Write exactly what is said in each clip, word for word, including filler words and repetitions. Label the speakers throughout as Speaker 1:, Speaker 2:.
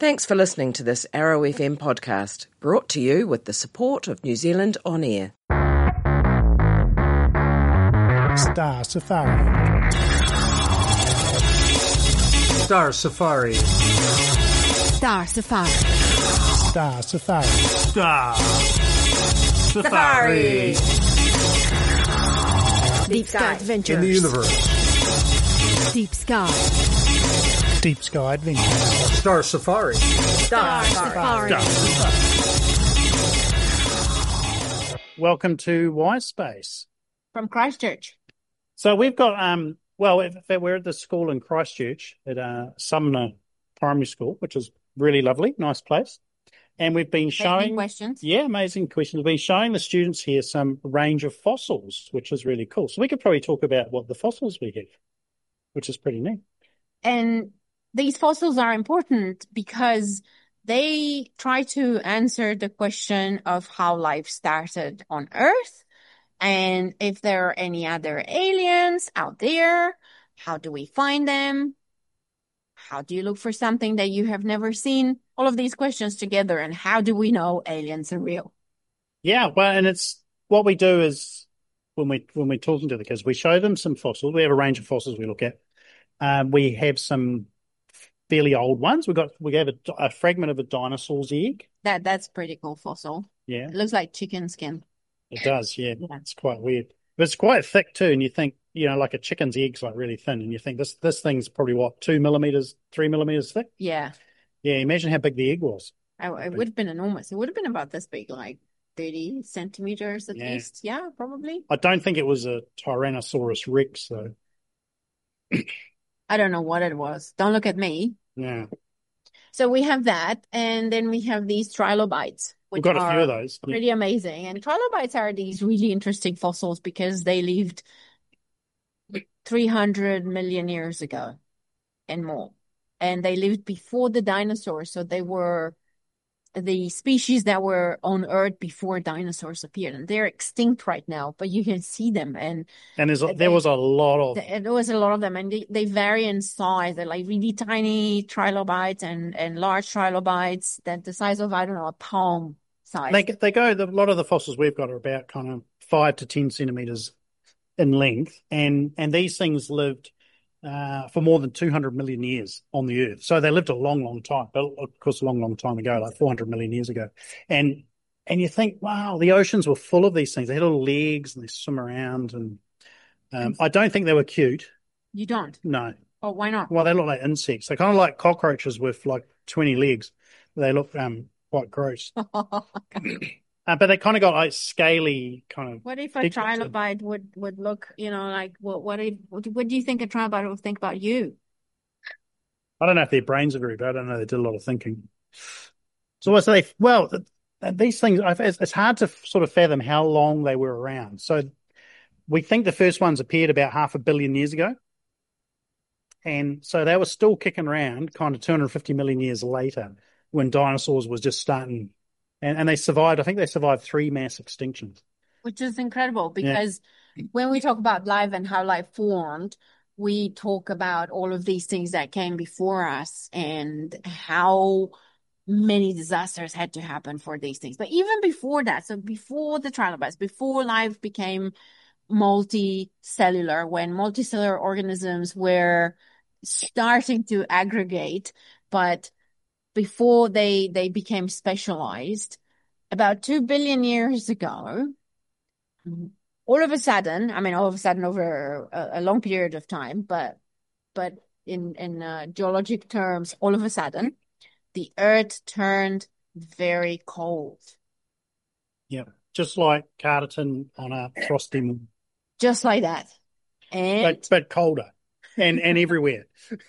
Speaker 1: Thanks for listening to this Arrow F M podcast, brought to you with the support of New Zealand On Air.
Speaker 2: Star Safari.
Speaker 3: Star Safari.
Speaker 4: Star Safari.
Speaker 2: Star Safari.
Speaker 3: Star Safari.
Speaker 4: Deep Sky Adventures.
Speaker 3: In the universe.
Speaker 4: Deep Sky.
Speaker 2: Deep Sky Adventures.
Speaker 3: Star Safari.
Speaker 4: Star Safari.
Speaker 3: Star Safari.
Speaker 2: Welcome to Y Space.
Speaker 4: From Christchurch.
Speaker 2: So we've got, um, well, in fact, we're at the school in Christchurch at uh, Sumner Primary School, which is really lovely, nice place. And we've been showing...
Speaker 4: Amazing questions.
Speaker 2: Yeah, amazing questions. We've been showing the students here some range of fossils, which is really cool. So we could probably talk about what the fossils we have, which is pretty neat.
Speaker 4: And these fossils are important because they try to answer the question of how life started on Earth and if there are any other aliens out there. How do we find them? How do you look for something that you have never seen? All of these questions together, and how do we know aliens are real?
Speaker 2: Yeah, well, and it's what we do is when we when we're talking to the kids, we show them some fossils. We have a range of fossils we look at. Um, we have some fairly old ones. We got we gave a, a fragment of a dinosaur's egg.
Speaker 4: That that's pretty cool fossil.
Speaker 2: Yeah,
Speaker 4: It looks like chicken skin.
Speaker 2: it does. Yeah,
Speaker 4: Yeah.
Speaker 2: it's quite weird, but it's quite thick too. And you think, you know, like a chicken's egg's like really thin, and you think this this thing's probably what two millimeters, three millimeters thick.
Speaker 4: Yeah,
Speaker 2: Yeah, imagine how big the egg was.
Speaker 4: I, it would have been enormous. It would have been about this big, like thirty centimeters at
Speaker 2: Yeah.
Speaker 4: least. Yeah, probably.
Speaker 2: I don't think it was a Tyrannosaurus Rex though.
Speaker 4: I don't know what it was. Don't look at me.
Speaker 2: Yeah,
Speaker 4: So we have that, and then we have these trilobites,
Speaker 2: we've
Speaker 4: which
Speaker 2: got a
Speaker 4: are
Speaker 2: few of those. Yeah.
Speaker 4: pretty amazing. And trilobites are these really interesting fossils because they lived three hundred million years ago and more. And they lived before the dinosaurs. So they were the species that were on Earth before dinosaurs appeared. And they're extinct right now, but you can see them. And
Speaker 2: And there's a,
Speaker 4: They-
Speaker 2: there was a lot of
Speaker 4: th- there was a lot of them. And they, they vary in size. They're like really tiny trilobites and, and large trilobites that the size of, I don't know, a palm size.
Speaker 2: They they go. The, a lot of the fossils we've got are about kind of five to ten centimeters in length, and and these things lived uh, for more than two hundred million years on the Earth. So they lived a long, long time, but of course, a long, long time ago, like four hundred million years ago. And and you think, wow, the oceans were full of these things. They had little legs and they swim around. And um, I don't think they were cute.
Speaker 4: You don't?
Speaker 2: No.
Speaker 4: Oh, why not?
Speaker 2: Well, they look like insects. They're kind of like cockroaches with like twenty legs. They look um quite gross. Uh, but they kind of got like scaly kind of.
Speaker 4: What if a
Speaker 2: Big-
Speaker 4: trilobite would, would look, you know, like, what, what if, what, what do you think a trilobite would think about you?
Speaker 2: I don't know if their brains are very bad. I don't know. They did a lot of thinking. So what's they? Well, th- th- these things, I've- it's, it's hard to f- sort of fathom how long they were around. So we think the first ones appeared about half a billion years ago. And so they were still kicking around kind of two hundred fifty million years later when dinosaurs was just starting. And, and they survived, I think they survived three mass extinctions.
Speaker 4: Which is incredible because when we talk about life and how life formed, we talk about all of these things that came before us and how many disasters had to happen for these things. But even before that, so before the trilobites, before life became multicellular, when multicellular organisms were starting to aggregate, but before they, they became specialized, about two billion years ago, all of a sudden, I mean, all of a sudden over a, a long period of time, but but in in uh, geologic terms, all of a sudden, the Earth turned very cold,
Speaker 2: Yeah. Just like Carterton on a frosty moon,
Speaker 4: just like that. And
Speaker 2: but, but colder and, and everywhere.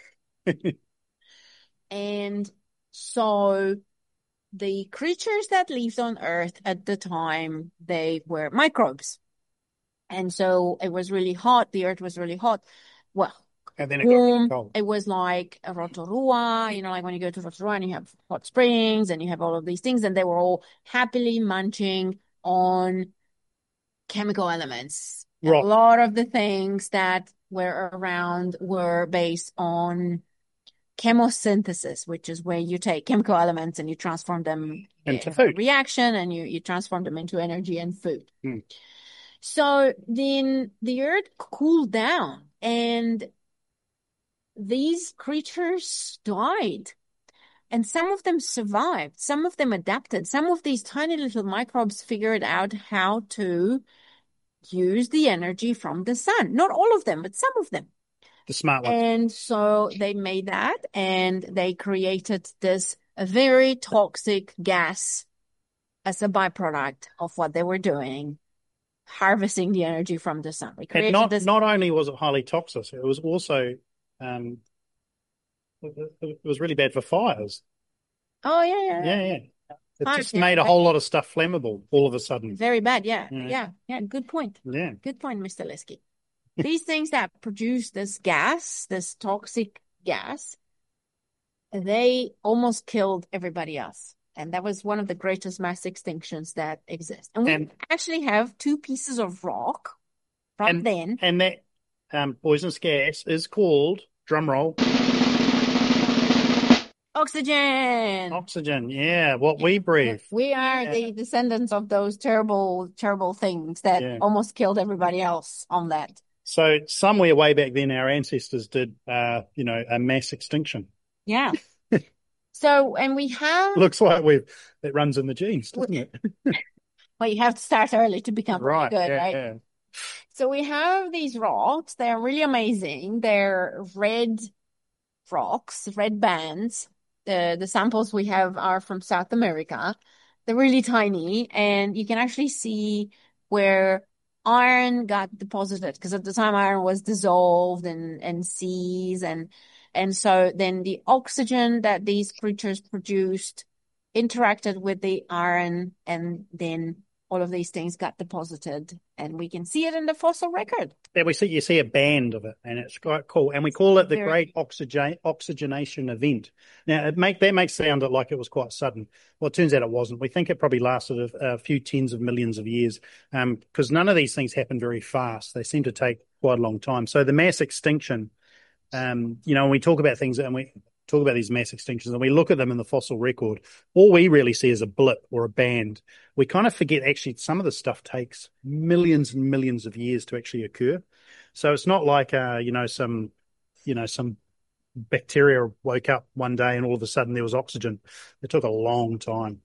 Speaker 4: and so the creatures that lived on Earth at the time, they were microbes. And so it was really hot. The Earth was really hot. Well,
Speaker 2: And then it got really
Speaker 4: warm.
Speaker 2: cold.
Speaker 4: It was like a Rotorua, you know, like when you go to Rotorua and you have hot springs and you have all of these things, and they were all happily munching on chemical elements. And
Speaker 2: Rock.
Speaker 4: a lot of the things that were around were based on chemosynthesis, which is where you take chemical elements and you transform them
Speaker 2: Into
Speaker 4: in a
Speaker 2: food.
Speaker 4: reaction and you, you transform them into energy and food.
Speaker 2: Hmm.
Speaker 4: So then the earth cooled down and these creatures died. And some of them survived. Some of them adapted. Some of these tiny little microbes figured out how to use the energy from the sun. Not all of them, but some of them.
Speaker 2: The smart ones.
Speaker 4: And so they made that and they created this very toxic gas as a byproduct of what they were doing, harvesting the energy from the sun. They
Speaker 2: And
Speaker 4: created
Speaker 2: not
Speaker 4: this.
Speaker 2: not only was it highly toxic, it was also um, it, it was really bad for fires.
Speaker 4: Oh, yeah, yeah,
Speaker 2: Yeah, yeah. It
Speaker 4: Fires,
Speaker 2: just
Speaker 4: yeah,
Speaker 2: made a
Speaker 4: right.
Speaker 2: whole lot of stuff flammable all of a sudden.
Speaker 4: Very bad. Yeah,
Speaker 2: Yeah.
Speaker 4: yeah, yeah. Good point.
Speaker 2: Yeah.
Speaker 4: Good point, Mister Liskey. These things that produce this gas, this toxic gas, they almost killed everybody else. And that was one of the greatest mass extinctions that exist. And we
Speaker 2: And-
Speaker 4: actually have two pieces of rock from
Speaker 2: And-
Speaker 4: then.
Speaker 2: And that um, poisonous gas is called, drum roll,
Speaker 4: Oxygen.
Speaker 2: oxygen. Yeah, what we breathe.
Speaker 4: We are
Speaker 2: Yeah.
Speaker 4: the descendants of those terrible, terrible things that
Speaker 2: Yeah.
Speaker 4: almost killed everybody else on that.
Speaker 2: So somewhere way back then, our ancestors did, uh, you know, a mass extinction.
Speaker 4: Yeah. So, and we have,
Speaker 2: Looks like we've it runs in the genes, doesn't it?
Speaker 4: well, you have to start early to become really
Speaker 2: Right.
Speaker 4: good,
Speaker 2: yeah,
Speaker 4: right?
Speaker 2: yeah.
Speaker 4: So we have these rocks. They're really amazing. They're red rocks, red bands. The the samples we have are from South America. They're really tiny, and you can actually see where iron got deposited because at the time iron was dissolved in, in seas, and and so then the oxygen that these creatures produced interacted with the iron, and then all of these things got deposited, and we can see it in the fossil record.
Speaker 2: Yeah, we see you see a band of it, and it's quite cool. And we call it the
Speaker 4: Very-
Speaker 2: Great Oxygen Oxygenation Event. Now, it make that makes sound like it was quite sudden. Well, it turns out it wasn't. We think it probably lasted a, a few tens of millions of years, um, because none of these things happen very fast. They seem to take quite a long time. So the mass extinction, um, you know, when we talk about things and we talk about these mass extinctions and we look at them in the fossil record, all we really see is a blip or a band. We kind of forget actually some of the stuff takes millions and millions of years to actually occur. So it's not like, uh, you know, some, you know, some bacteria woke up one day and all of a sudden there was oxygen. It took a long time.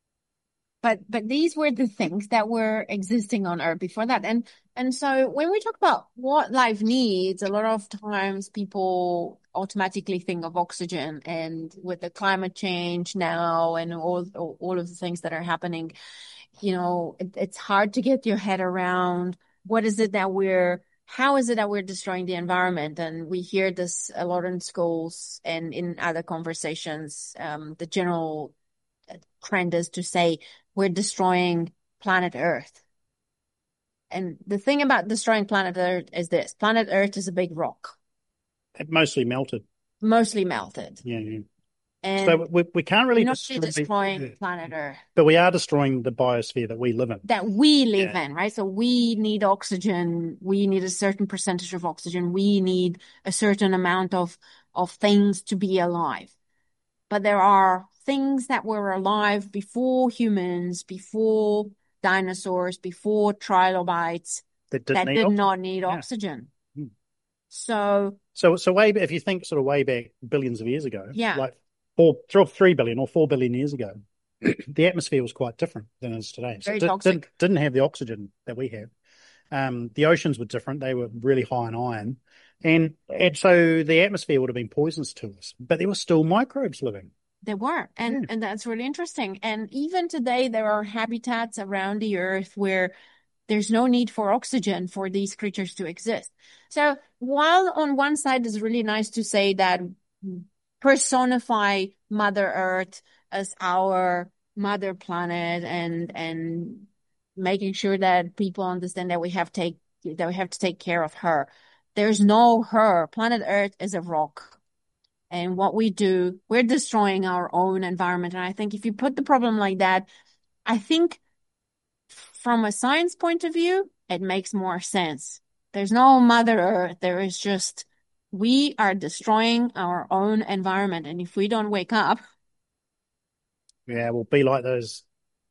Speaker 4: But but these were the things that were existing on Earth before that. And and so when we talk about what life needs, a lot of times people automatically think of oxygen. And with the climate change now and all all of the things that are happening, you know, it, it's hard to get your head around what is it that we're how is it that we're destroying the environment? And we hear this a lot in schools and in other conversations. Um, the general trend is to say we're destroying planet Earth. And the thing about destroying planet Earth is this. Planet Earth is a big rock,
Speaker 2: It mostly melted.
Speaker 4: mostly melted.
Speaker 2: Yeah, yeah.
Speaker 4: And
Speaker 2: So we, we can't really
Speaker 4: we're not
Speaker 2: destroy,
Speaker 4: destroying planet Earth
Speaker 2: but we are destroying the biosphere that we live in.
Speaker 4: that we live
Speaker 2: Yeah.
Speaker 4: in, right? So we need oxygen. We need a certain percentage of oxygen. We need a certain amount of, of things to be alive. But there are things that were alive before humans, before dinosaurs, before trilobites
Speaker 2: That didn't
Speaker 4: that
Speaker 2: need
Speaker 4: did
Speaker 2: oxygen.
Speaker 4: not need
Speaker 2: Yeah.
Speaker 4: oxygen.
Speaker 2: Hmm.
Speaker 4: So
Speaker 2: So, so way if you think sort of way back billions of years ago,
Speaker 4: Yeah.
Speaker 2: like four, three, three billion or four billion years ago, the atmosphere was quite different than it is today. So
Speaker 4: Very
Speaker 2: it did,
Speaker 4: toxic.
Speaker 2: didn't, didn't have the oxygen that we have. Um, the oceans were different; they were really high in iron, and and so the atmosphere would have been poisonous to us. But there were still microbes living.
Speaker 4: they were, and
Speaker 2: Yeah.
Speaker 4: and that's really interesting. And even today, there are habitats around the Earth where there's no need for oxygen for these creatures to exist. So while on one side it's really nice to say that personify Mother Earth as our mother planet and and making sure that people understand that we have take that we have to take care of her. There's no her. Planet Earth is a rock. And what we do, we're destroying our own environment. And I think if you put the problem like that, I think from a science point of view, it makes more sense. There's no Mother Earth. There is just we are destroying our own environment. And if we don't wake up,
Speaker 2: Yeah, we'll be like those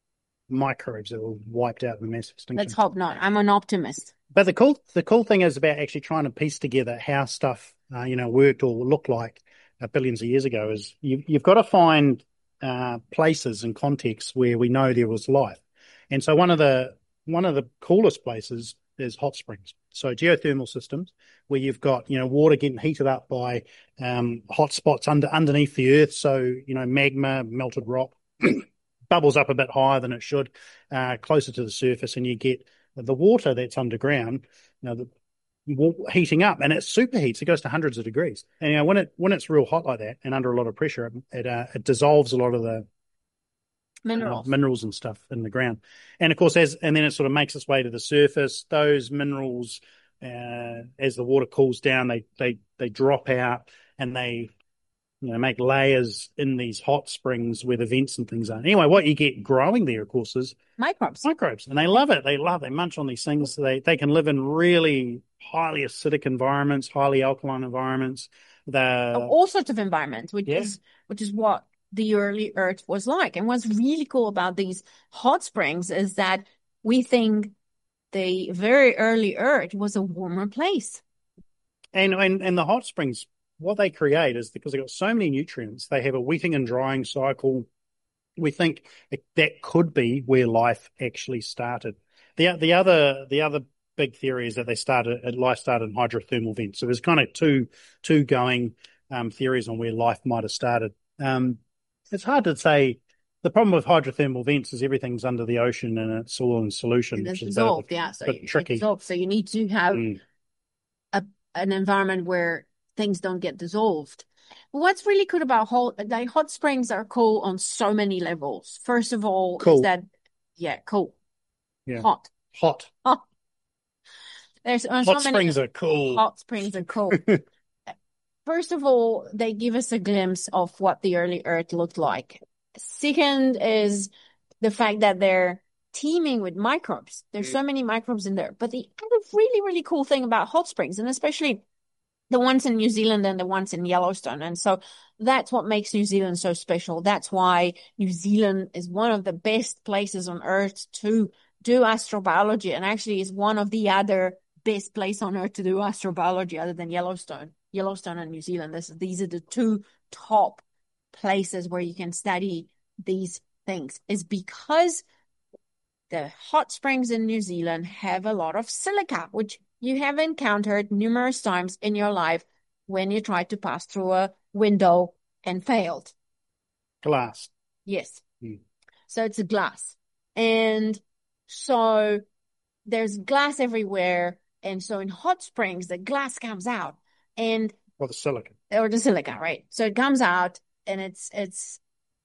Speaker 2: microbes that were wiped out in mass extinction.
Speaker 4: let's hope not. I'm an optimist.
Speaker 2: But the cool the cool thing is about actually trying to piece together how stuff uh, you know worked or looked like uh, billions of years ago is you, you've got to find uh, places and contexts where we know there was life. And so one of the one of the coolest places is hot springs. So geothermal systems where you've got you know water getting heated up by um, hot spots under underneath the earth. So you know magma, melted rock bubbles up a bit higher than it should, uh, closer to the surface, and you get the water that's underground, you know, the heating up, and it superheats. It goes to hundreds of degrees, and you know when it when it's real hot like that and under a lot of pressure, it it, uh, it dissolves a lot of the
Speaker 4: Minerals.
Speaker 2: uh, minerals and stuff in the ground. And of course, as and then it sort of makes its way to the surface. Those minerals, uh, as the water cools down, they they they drop out and they you know make layers in these hot springs where the vents and things are. Anyway, what you get growing there, of course, is
Speaker 4: Microbes.
Speaker 2: microbes, and they love it. They love, they munch on these things. They they can live in really highly acidic environments, highly alkaline environments. The
Speaker 4: All sorts of environments, which
Speaker 2: Yeah.
Speaker 4: is which is what the early Earth was like. And what's really cool about these hot springs is that we think the very early Earth was a warmer place.
Speaker 2: and and and the hot springs, what they create is because they've got so many nutrients. They have a wetting and drying cycle. We think it, that could be where life actually started. The the other the other big theory is that they started life started in hydrothermal vents. So there's kind of two two going um, theories on where life might have started. Um, it's hard to say. The problem with hydrothermal vents is everything's under the ocean and it's all in solution,
Speaker 4: It's
Speaker 2: which is a bit,
Speaker 4: dissolved, yeah. So
Speaker 2: bit
Speaker 4: it
Speaker 2: tricky.
Speaker 4: dissolves. So you need to have
Speaker 2: Mm.
Speaker 4: a an environment where things don't get dissolved. What's really cool about hot, like hot springs are cool on so many levels. First of all,
Speaker 2: Cool.
Speaker 4: is that yeah, cool,
Speaker 2: Yeah.
Speaker 4: hot.
Speaker 2: Hot.
Speaker 4: Oh, there's uh,
Speaker 2: Hot
Speaker 4: so many
Speaker 2: springs are cool.
Speaker 4: hot springs are cool. First of all, they give us a glimpse of what the early Earth looked like. Second is the fact that they're teeming with microbes. There's so many microbes in there. But the other really, really cool thing about hot springs, and especially the ones in New Zealand and the ones in Yellowstone. And so that's what makes New Zealand so special. That's why New Zealand is one of the best places on earth to do astrobiology, and actually is one of the other best places on earth to do astrobiology other than Yellowstone. Yellowstone and New Zealand. This, these are the two top places where you can study these things, is because the hot springs in New Zealand have a lot of silica, which you have encountered numerous times in your life when you tried to pass through a window and failed.
Speaker 2: Glass.
Speaker 4: Yes.
Speaker 2: Mm.
Speaker 4: So it's a glass. And so there's glass everywhere. And so in hot springs, the glass comes out and
Speaker 2: Or the silicon.
Speaker 4: or the silica, right? So it comes out and it's it's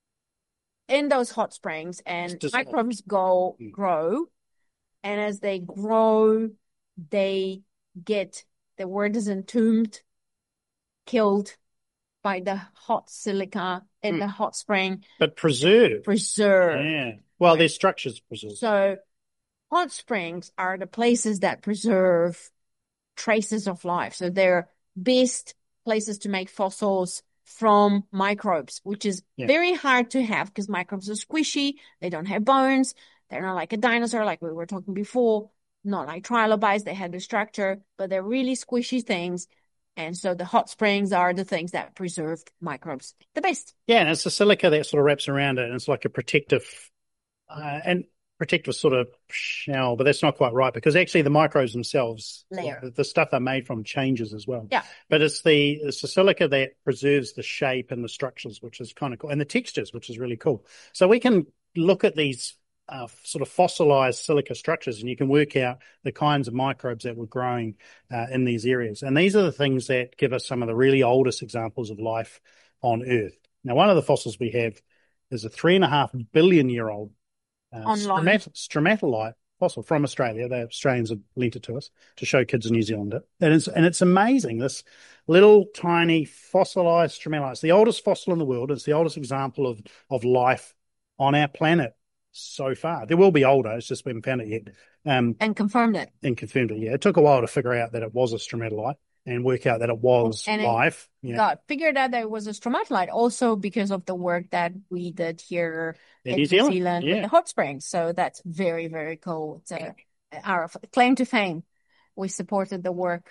Speaker 4: in those hot springs, and
Speaker 2: It's dissolved.
Speaker 4: microbes go
Speaker 2: Mm.
Speaker 4: grow, and as they grow, they get, the word is entombed, killed by the hot silica in
Speaker 2: Mm.
Speaker 4: the hot spring,
Speaker 2: But preserved.
Speaker 4: preserved.
Speaker 2: Yeah. Well, their structure's preserved.
Speaker 4: So hot springs are the places that preserve traces of life. So they're best places to make fossils from microbes, which is
Speaker 2: Yeah.
Speaker 4: very hard to have because microbes are squishy. They don't have bones. They're not like a dinosaur, like we were talking before, not like trilobites. They had the structure, but they're really squishy things. And so the hot springs are the things that preserved microbes the best.
Speaker 2: Yeah, and it's the silica that sort of wraps around it, and it's like a protective, uh, and protective sort of shell, but that's not quite right because actually the microbes themselves,
Speaker 4: Layer.
Speaker 2: the, the stuff they're made from changes as well.
Speaker 4: Yeah.
Speaker 2: But it's the it's the silica that preserves the shape and the structures, which is kind of cool, and the textures, which is really cool. So we can look at these uh, sort of fossilized silica structures, and you can work out the kinds of microbes that were growing uh, in these areas. And these are the things that give us some of the really oldest examples of life on Earth. Now, one of the fossils we have is a three and a half billion year old uh,
Speaker 4: Online.
Speaker 2: stromat- stromatolite fossil from Australia. The Australians have lent it to us to show kids in New Zealand it. And it's, and it's amazing, this little tiny fossilized stromatolite. It's the oldest fossil in the world. It's the oldest example of, of life on our planet so far. There will be older, it's just we haven't found it yet. Um,
Speaker 4: And confirmed it.
Speaker 2: and confirmed it, yeah. It took a while to figure out that it was a stromatolite. and work out that it was
Speaker 4: And it
Speaker 2: life. Yeah,
Speaker 4: got figured out that it was a stromatolite also because of the work that we did here
Speaker 2: in
Speaker 4: in
Speaker 2: New
Speaker 4: New
Speaker 2: Zealand.
Speaker 4: Zealand with
Speaker 2: Yeah,
Speaker 4: the hot springs. So that's very, very cool. It's a, our claim to fame. We supported the work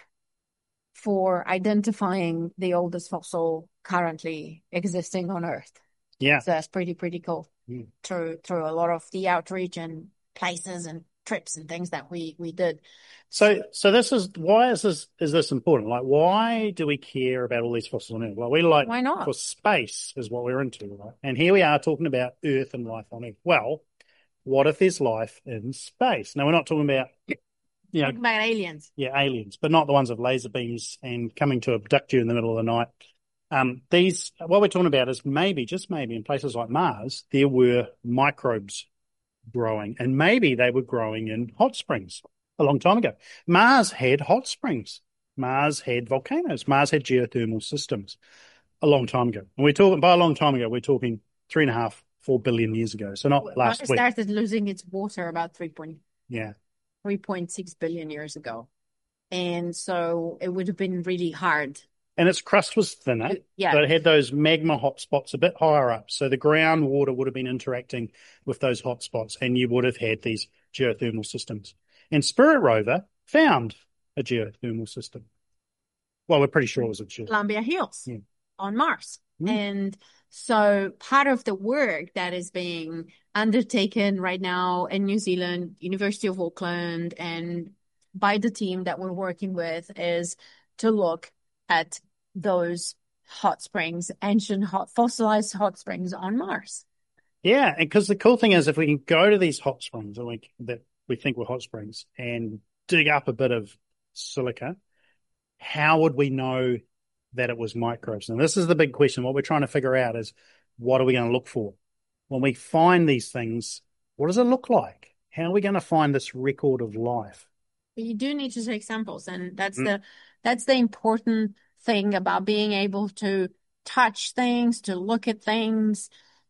Speaker 4: for identifying the oldest fossil currently existing on Earth.
Speaker 2: yeah.
Speaker 4: So that's pretty, pretty cool.
Speaker 2: Mm.
Speaker 4: Through through a lot of the outreach and places and trips and things that we we did.
Speaker 2: So, so this is why is this is this important? Like, why do we care about all these fossils on Earth? Well, we like
Speaker 4: Why not?
Speaker 2: for space is what we're into, right? And here we are talking about Earth and life on Earth. Well, what if there's life in space? Now, we're not talking about, you know,
Speaker 4: Talk about aliens.
Speaker 2: yeah, aliens, but not the ones with laser beams and coming to abduct you in the middle of the night. Um, these, what we're talking about is maybe, just maybe, in places like Mars, there were microbes growing, and maybe they were growing in hot springs a long time ago. Mars had hot springs. Mars had volcanoes. Mars had geothermal systems a long time ago. And we're talking, by a long time ago, we're talking three and a half, four billion years ago. So not
Speaker 4: Mars
Speaker 2: last week.
Speaker 4: started losing its water about three point
Speaker 2: Yeah.
Speaker 4: three point six billion years ago. And so it would have been really hard.
Speaker 2: And its crust was thinner,
Speaker 4: Yeah.
Speaker 2: but it had those magma hotspots a bit higher up. So the groundwater would have been interacting with those hotspots, and you would have had these geothermal systems. And Spirit rover found a geothermal system. Well, we're pretty sure it was a geothermal.
Speaker 4: Columbia Hills
Speaker 2: Yeah.
Speaker 4: on Mars.
Speaker 2: Mm.
Speaker 4: And so part of the work that is being undertaken right now in New Zealand, University of Auckland, and by the team that we're working with is to look at those hot springs, ancient hot, fossilized hot springs on Mars.
Speaker 2: Yeah, and because the cool thing is, if we can go to these hot springs and we, that we think were hot springs and dig up a bit of silica, how would we know that it was microbes? And this is the big question. What we're trying to figure out is, what are we going to look for? When we find these things, what does it look like? How are we going to find this record of life?
Speaker 4: But you do need to take samples, and that's
Speaker 2: Mm.
Speaker 4: the that's the important thing about being able to touch things, to look at things,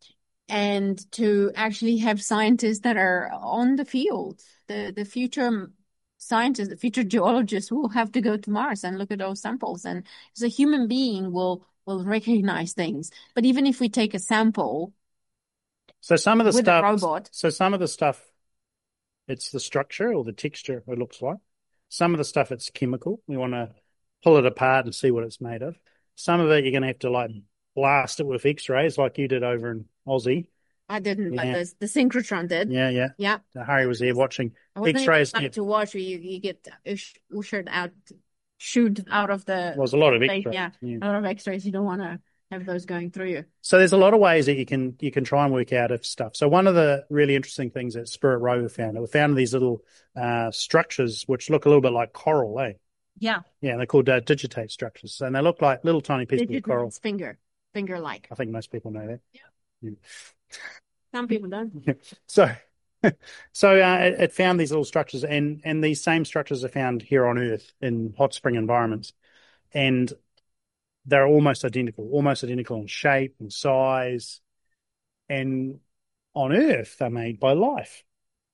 Speaker 4: and to actually have scientists that are on the field. The the future scientists, the future geologists will have to go to Mars and look at those samples. And as a human being will will recognize things. But even if we take a sample
Speaker 2: So some of the
Speaker 4: with a
Speaker 2: stuff,
Speaker 4: robot,
Speaker 2: so some of the stuff, it's the structure or the texture it looks like. Some of the stuff, it's chemical. We want to pull it apart and see what it's made of. Some of it, you're going to have to like blast it with X-rays like you did over in Aussie.
Speaker 4: I didn't,
Speaker 2: Yeah.
Speaker 4: but the, the synchrotron did.
Speaker 2: Yeah, yeah.
Speaker 4: Yeah.
Speaker 2: Uh, Harry was there watching
Speaker 4: I wasn't even
Speaker 2: X-rays.
Speaker 4: allowed
Speaker 2: Yeah,
Speaker 4: to watch where you, you get ush- ushered out, shoot out of the
Speaker 2: there was a lot of
Speaker 4: space.
Speaker 2: X-rays.
Speaker 4: Yeah.
Speaker 2: Yeah.
Speaker 4: A lot of X-rays. You don't want to have those going through you.
Speaker 2: So there's a lot of ways that you can you can try and work out if stuff. So one of the really interesting things that Spirit rover found, we found these little uh, structures which look a little bit like coral, eh?
Speaker 4: Yeah.
Speaker 2: Yeah, they're called uh, digitate structures, and they look like little tiny pieces
Speaker 4: Digit
Speaker 2: of coral.
Speaker 4: means finger, finger-like.
Speaker 2: I think most people know that. Yeah.
Speaker 4: Some people don't.
Speaker 2: So, so uh, it, it found these little structures, and and these same structures are found here on Earth in hot spring environments, and they're almost identical, almost identical in shape and size, and on Earth they're made by life,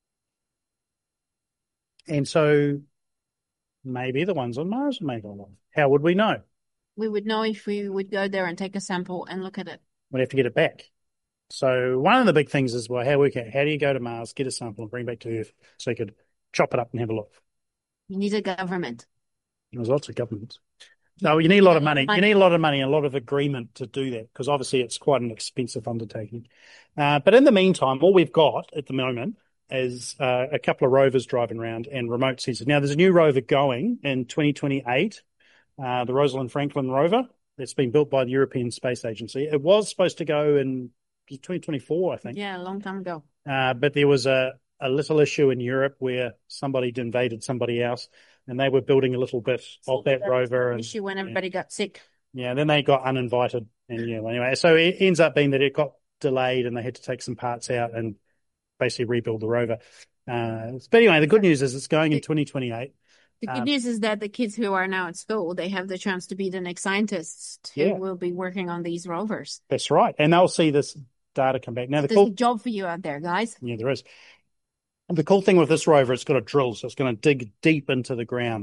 Speaker 2: and so maybe the ones on Mars are made by life. How would we know?
Speaker 4: We would know if we would go there and take a sample and look at it.
Speaker 2: We'd have to get it back. So one of the big things is, well, how we can, how do you go to Mars, get a sample, and bring it back to Earth so you could chop it up and have a look?
Speaker 4: You need a government.
Speaker 2: There's lots of governments. No, you need a lot of money.
Speaker 4: Money.
Speaker 2: You need a lot of money and a lot of agreement to do that, because obviously it's quite an expensive undertaking. Uh, but in the meantime, all we've got at the moment is uh, a couple of rovers driving around and remote sensors. Now, there's a new rover going in twenty twenty-eight, uh, the Rosalind Franklin rover. That's been built by the European Space Agency. It was supposed to go in twenty twenty-four, I think.
Speaker 4: Yeah, a long time ago.
Speaker 2: Uh, but there was a, a little issue in Europe where somebody invaded somebody else, and they were building a little bit of that rover. And
Speaker 4: Issue when everybody got sick.
Speaker 2: yeah, then they got uninvited. And yeah, well, anyway, so it ends up being that it got delayed and they had to take some parts out and basically rebuild the rover. Uh, but anyway, the good news is it's going in twenty twenty-eight.
Speaker 4: The good
Speaker 2: Um,
Speaker 4: news is that the kids who are now at school, they have the chance to be the next scientists who
Speaker 2: Yeah.
Speaker 4: will be working on these rovers.
Speaker 2: That's right. And they'll see this data come back. Now, the
Speaker 4: There's
Speaker 2: cool,
Speaker 4: a job for you out there, guys.
Speaker 2: yeah, there is. And the cool thing with this rover, it's got a drill, so it's going to dig deep into the ground.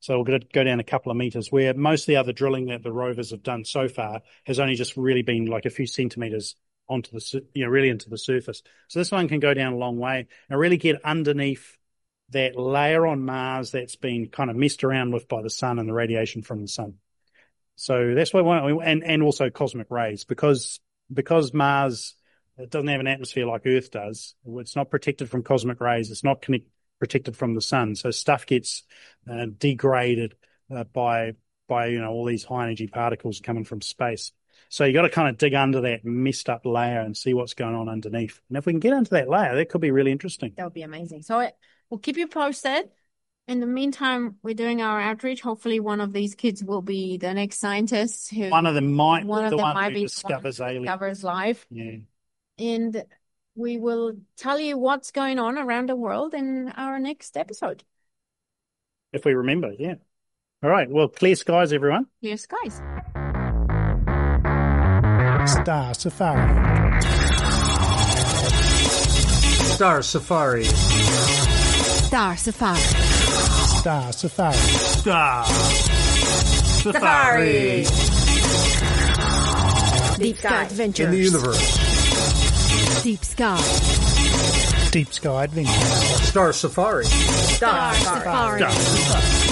Speaker 2: So we'll go, go down a couple of meters, where most of the other drilling that the rovers have done so far has only just really been like a few centimeters onto the, su- you know, really into the surface. So this one can go down a long way and really get underneath that layer on Mars that's been kind of messed around with by the sun and the radiation from the sun. So that's why we want, and, and also cosmic rays, because, because Mars, it doesn't have an atmosphere like Earth does. It's not protected from cosmic rays. It's not connect, protected from the sun. So stuff gets uh, degraded uh, by, by, you know, all these high energy particles coming from space. So you got to kind of dig under that messed up layer and see what's going on underneath. And if we can get into that layer, that could be really interesting.
Speaker 4: That would be amazing. So it, we'll keep you posted. In the meantime, we're doing our outreach. Hopefully one of these kids will be the next scientist who
Speaker 2: One of them might
Speaker 4: one
Speaker 2: be
Speaker 4: of
Speaker 2: the
Speaker 4: them
Speaker 2: one
Speaker 4: might
Speaker 2: who
Speaker 4: be
Speaker 2: discovers aliens.
Speaker 4: discovers life.
Speaker 2: Yeah.
Speaker 4: And we will tell you what's going on around the world in our next episode.
Speaker 2: If we remember, yeah. All right. Well, clear skies, everyone.
Speaker 4: Clear skies.
Speaker 2: Star Safari.
Speaker 3: Star Safari.
Speaker 4: Star Safari.
Speaker 2: Star Safari.
Speaker 3: Star
Speaker 4: Safari. Deep Sky
Speaker 3: In
Speaker 4: Adventures.
Speaker 3: the universe.
Speaker 4: Deep Sky.
Speaker 2: Deep Sky Adventure.
Speaker 3: Star Safari.
Speaker 4: Star Safari.
Speaker 3: Star Safari.